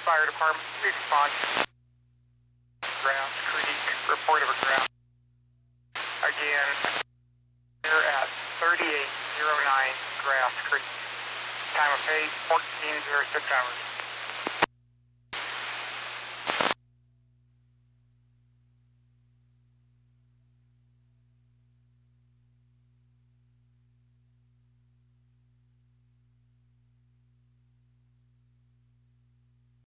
Fire Department, response. Grass Creek, report of a crash. Again, we're at 3809 Grass Creek. Time of pay, 14:06 hours.